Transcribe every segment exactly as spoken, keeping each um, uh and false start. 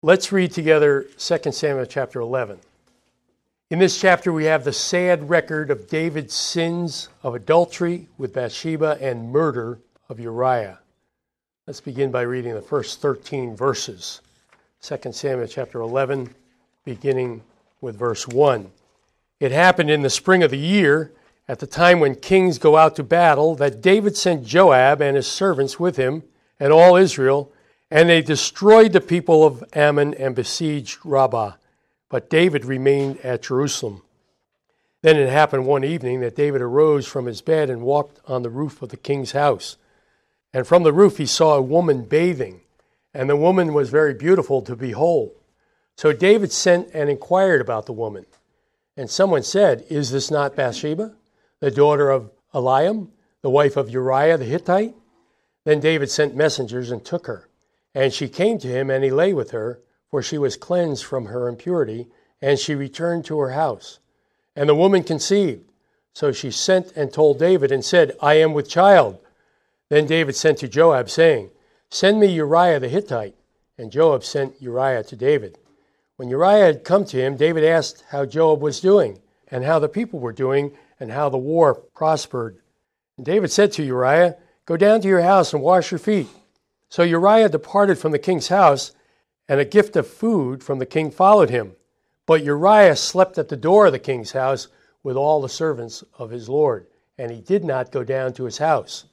Let's read together Second Samuel chapter eleven. In this chapter, we have the sad record of David's sins of adultery with Bathsheba and murder of Uriah. Let's begin by reading the first thirteen verses. Second Samuel chapter eleven, beginning with verse one. It happened in the spring of the year, at the time when kings go out to battle, that David sent Joab and his servants with him and all Israel, and they destroyed the people of Ammon and besieged Rabbah. But David remained at Jerusalem. Then it happened one evening that David arose from his bed and walked on the roof of the king's house. And from the roof he saw a woman bathing, and the woman was very beautiful to behold. So David sent and inquired about the woman. And someone said, "Is this not Bathsheba, the daughter of Eliam, the wife of Uriah the Hittite?" Then David sent messengers and took her. And she came to him, and he lay with her, for she was cleansed from her impurity, and she returned to her house. And the woman conceived. So she sent and told David, and said, "I am with child." Then David sent to Joab, saying, "Send me Uriah the Hittite." And Joab sent Uriah to David. When Uriah had come to him, David asked how Joab was doing, and how the people were doing, and how the war prospered. And David said to Uriah, "Go down to your house and wash your feet." So Uriah departed from the king's house, and a gift of food from the king followed him. But Uriah slept at the door of the king's house with all the servants of his lord, and he did not go down to his house.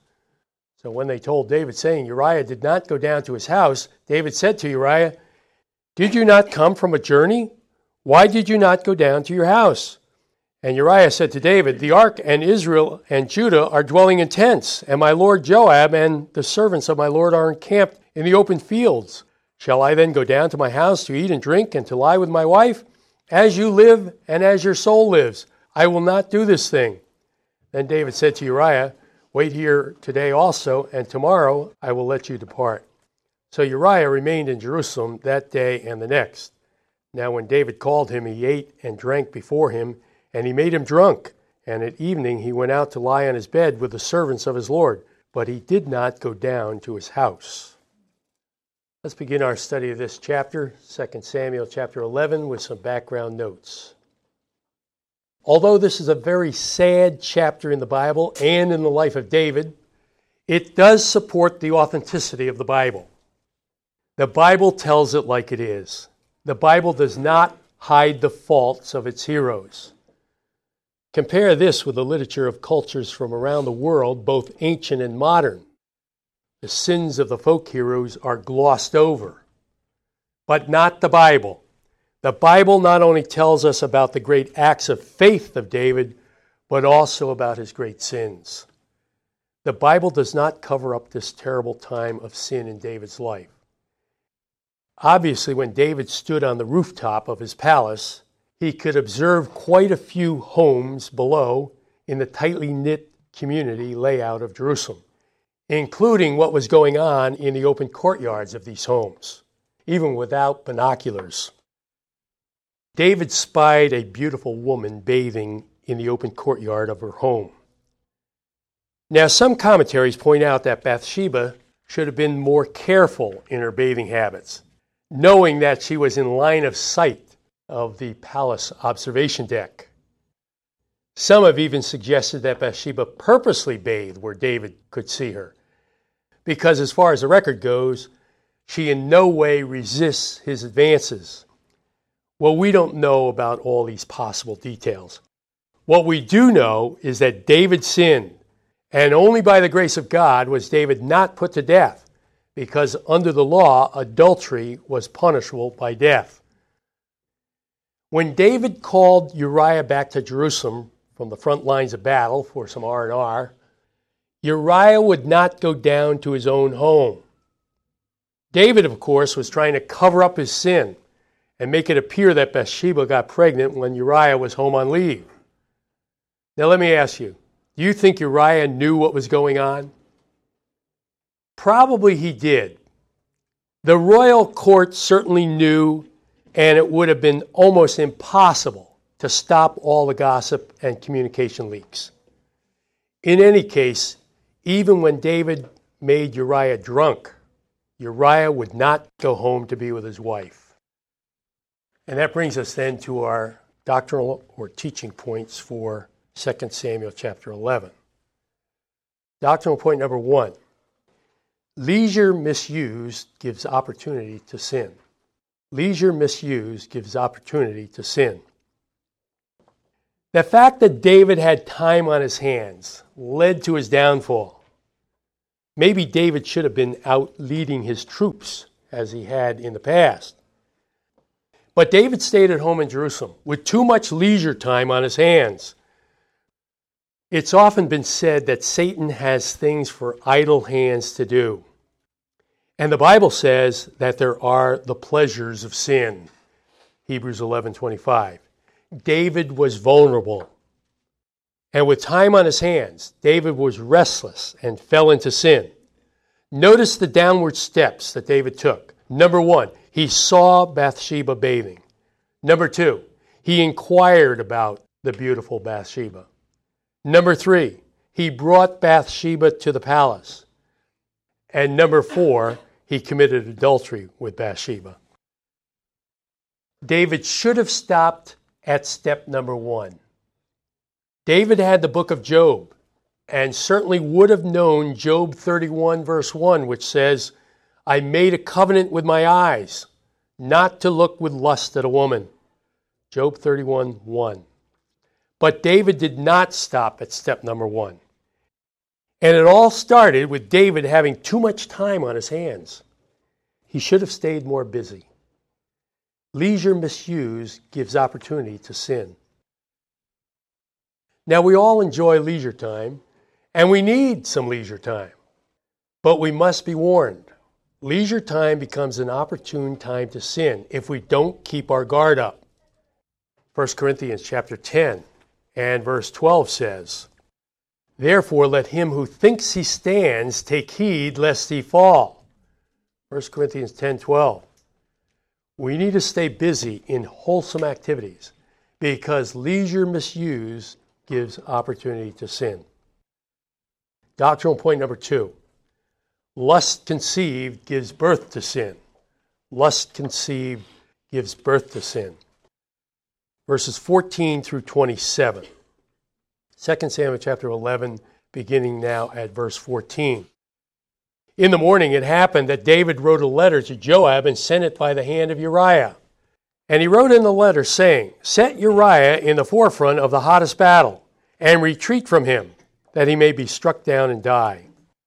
So when they told David, saying, "Uriah did not go down to his house," David said to Uriah, "Did you not come from a journey? Why did you not go down to your house?" And Uriah said to David, "The ark and Israel and Judah are dwelling in tents, and my lord Joab and the servants of my lord are encamped in the open fields. Shall I then go down to my house to eat and drink and to lie with my wife? As you live and as your soul lives, I will not do this thing." Then David said to Uriah, "Wait here today also, and tomorrow I will let you depart." So Uriah remained in Jerusalem that day and the next. Now when David called him, he ate and drank before him, and he made him drunk. And at evening he went out to lie on his bed with the servants of his lord, but he did not go down to his house. Let's begin our study of this chapter, Second Samuel chapter eleven, with some background notes. Although this is a very sad chapter in the Bible and in the life of David, it does support the authenticity of the Bible. The Bible tells it like it is. The Bible does not hide the faults of its heroes. Compare this with the literature of cultures from around the world, both ancient and modern. The sins of the folk heroes are glossed over, but not the Bible. The Bible not only tells us about the great acts of faith of David, but also about his great sins. The Bible does not cover up this terrible time of sin in David's life. Obviously, when David stood on the rooftop of his palace, he could observe quite a few homes below in the tightly knit community layout of Jerusalem, including what was going on in the open courtyards of these homes, even without binoculars. David spied a beautiful woman bathing in the open courtyard of her home. Now, some commentaries point out that Bathsheba should have been more careful in her bathing habits, knowing that she was in line of sight of the palace observation deck. Some have even suggested that Bathsheba purposely bathed where David could see her, because as far as the record goes, she in no way resists his advances. Well, we don't know about all these possible details. What we do know is that David sinned, and only by the grace of God was David not put to death, because under the law, adultery was punishable by death. When David called Uriah back to Jerusalem from the front lines of battle for some R and R, Uriah would not go down to his own home. David, of course, was trying to cover up his sin and make it appear that Bathsheba got pregnant when Uriah was home on leave. Now let me ask you, do you think Uriah knew what was going on? Probably he did. The royal court certainly knew, and it would have been almost impossible to stop all the gossip and communication leaks. In any case, even when David made Uriah drunk, Uriah would not go home to be with his wife. And that brings us then to our doctrinal or teaching points for Second Samuel chapter eleven. Doctrinal point number one, leisure misused gives opportunity to sin. Leisure misused gives opportunity to sin. The fact that David had time on his hands led to his downfall. Maybe David should have been out leading his troops as he had in the past. But David stayed at home in Jerusalem with too much leisure time on his hands. It's often been said that Satan has things for idle hands to do. And the Bible says that there are the pleasures of sin. Hebrews eleven twenty-five. David was vulnerable. And with time on his hands, David was restless and fell into sin. Notice the downward steps that David took. Number one, he saw Bathsheba bathing. Number two, he inquired about the beautiful Bathsheba. Number three, he brought Bathsheba to the palace. And number four, he committed adultery with Bathsheba. David should have stopped at step number one. David had the book of Job and certainly would have known Job thirty-one verse one, which says, I made a covenant with my eyes not to look with lust at a woman. Job thirty-one one. But David did not stop at step number one. And it all started with David having too much time on his hands. He should have stayed more busy. Leisure misused gives opportunity to sin. Now, we all enjoy leisure time, and we need some leisure time. But we must be warned. Leisure time becomes an opportune time to sin if we don't keep our guard up. First Corinthians chapter ten and verse twelve says, Therefore let him who thinks he stands take heed lest he fall. First Corinthians ten twelve. We need to stay busy in wholesome activities because leisure misuse gives opportunity to sin. Doctrinal point number two. Lust conceived gives birth to sin. Lust conceived gives birth to sin. Verses fourteen through twenty-seven. Second Samuel chapter eleven, beginning now at verse fourteen. In the morning it happened that David wrote a letter to Joab and sent it by the hand of Uriah. And he wrote in the letter saying, Set Uriah in the forefront of the hottest battle, and retreat from him, that he may be struck down and die.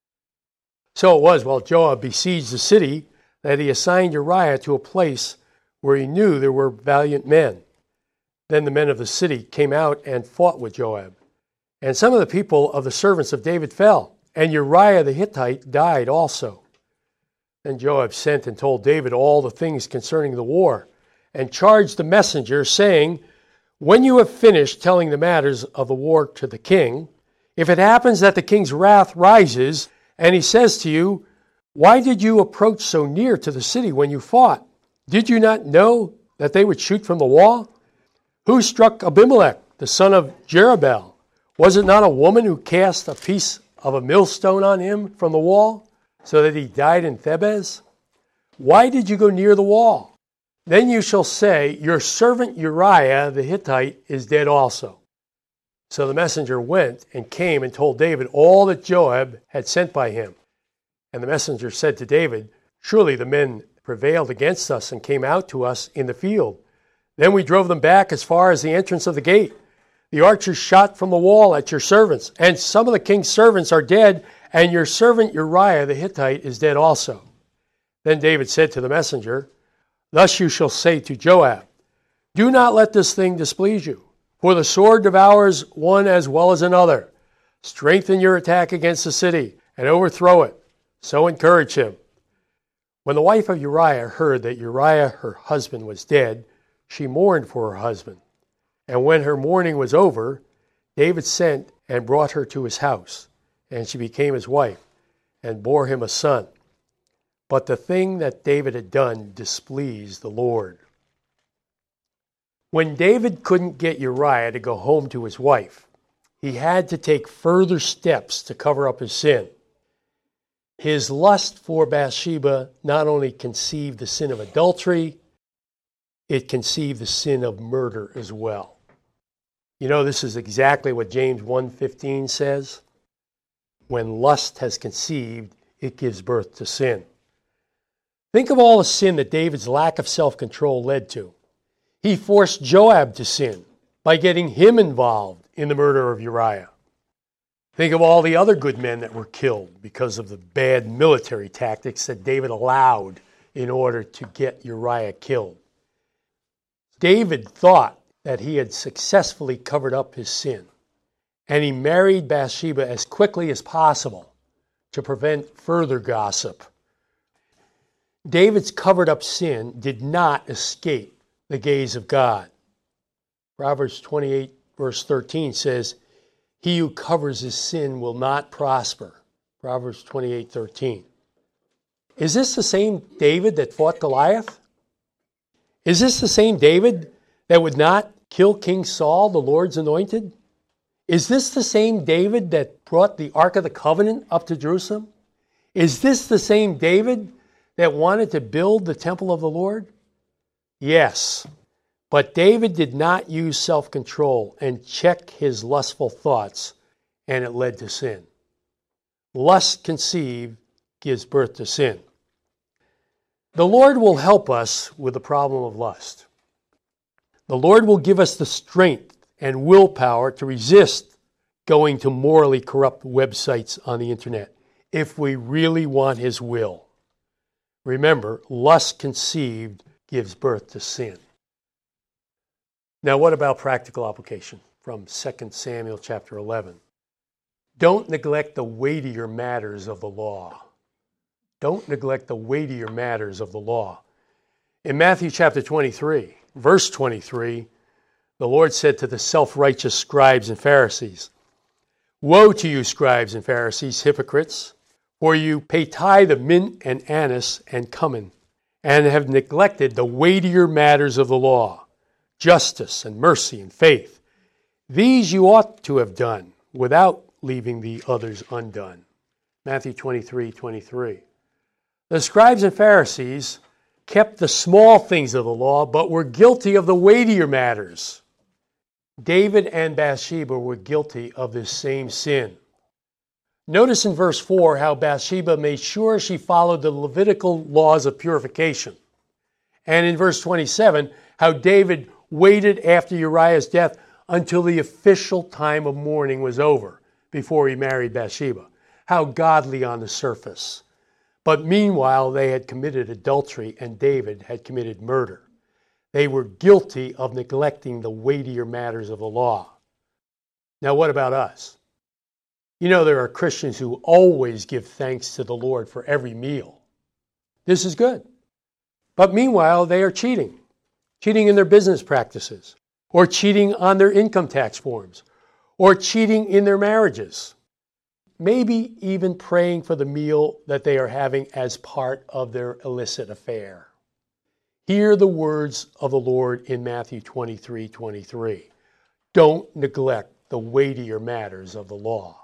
So it was while Joab besieged the city that he assigned Uriah to a place where he knew there were valiant men. Then the men of the city came out and fought with Joab. And some of the people of the servants of David fell, and Uriah the Hittite died also. Then Joab sent and told David all the things concerning the war, and charged the messenger, saying, When you have finished telling the matters of the war to the king, if it happens that the king's wrath rises, and he says to you, Why did you approach so near to the city when you fought? Did you not know that they would shoot from the wall? Who struck Abimelech, the son of Jerubbaal? Was it not a woman who cast a piece of a millstone on him from the wall, so that he died in Thebez? Why did you go near the wall? Then you shall say, Your servant Uriah the Hittite is dead also. So the messenger went and came and told David all that Joab had sent by him. And the messenger said to David, Surely the men prevailed against us and came out to us in the field. Then we drove them back as far as the entrance of the gate. The archers shot from the wall at your servants, and some of the king's servants are dead, and your servant Uriah the Hittite is dead also. Then David said to the messenger, Thus you shall say to Joab, Do not let this thing displease you, for the sword devours one as well as another. Strengthen your attack against the city, and overthrow it. So encourage him. When the wife of Uriah heard that Uriah her husband was dead, she mourned for her husband. And when her mourning was over, David sent and brought her to his house, and she became his wife, and bore him a son. But the thing that David had done displeased the Lord. When David couldn't get Uriah to go home to his wife, he had to take further steps to cover up his sin. His lust for Bathsheba not only conceived the sin of adultery, it conceived the sin of murder as well. You know, this is exactly what James one fifteen says. When lust has conceived, it gives birth to sin. Think of all the sin that David's lack of self-control led to. He forced Joab to sin by getting him involved in the murder of Uriah. Think of all the other good men that were killed because of the bad military tactics that David allowed in order to get Uriah killed. David thought that he had successfully covered up his sin, and he married Bathsheba as quickly as possible to prevent further gossip. David's covered up sin did not escape the gaze of God. Proverbs twenty-eight verse thirteen says, "He who covers his sin will not prosper." Proverbs twenty-eight thirteen. Is this the same David that fought Goliath? Is this the same David that would not kill King Saul, the Lord's anointed? Is this the same David that brought the Ark of the Covenant up to Jerusalem? Is this the same David that wanted to build the temple of the Lord? Yes, but David did not use self-control and check his lustful thoughts, and it led to sin. Lust conceived gives birth to sin. The Lord will help us with the problem of lust. The Lord will give us the strength and willpower to resist going to morally corrupt websites on the internet if we really want His will. Remember, lust conceived gives birth to sin. Now, what about practical application from Second Samuel chapter eleven? Don't neglect the weightier matters of the law. Don't neglect the weightier matters of the law. In Matthew chapter twenty-three, verse twenty-three, the Lord said to the self-righteous scribes and Pharisees, "Woe to you, scribes and Pharisees, hypocrites, for you pay tithe of mint and anise and cumin, and have neglected the weightier matters of the law, justice and mercy and faith. These you ought to have done without leaving the others undone." Matthew twenty-three twenty-three. The scribes and Pharisees kept the small things of the law, but were guilty of the weightier matters. David and Bathsheba were guilty of this same sin. Notice in verse four how Bathsheba made sure she followed the Levitical laws of purification. And in verse twenty-seven, how David waited after Uriah's death until the official time of mourning was over before he married Bathsheba. How godly on the surface. But meanwhile, they had committed adultery and David had committed murder. They were guilty of neglecting the weightier matters of the law. Now, what about us? You know, there are Christians who always give thanks to the Lord for every meal. This is good. But meanwhile, they are cheating. Cheating in their business practices, or cheating on their income tax forms, or cheating in their marriages. Maybe even praying for the meal that they are having as part of their illicit affair. Hear the words of the Lord in Matthew twenty-three twenty-three. Don't neglect the weightier matters of the law.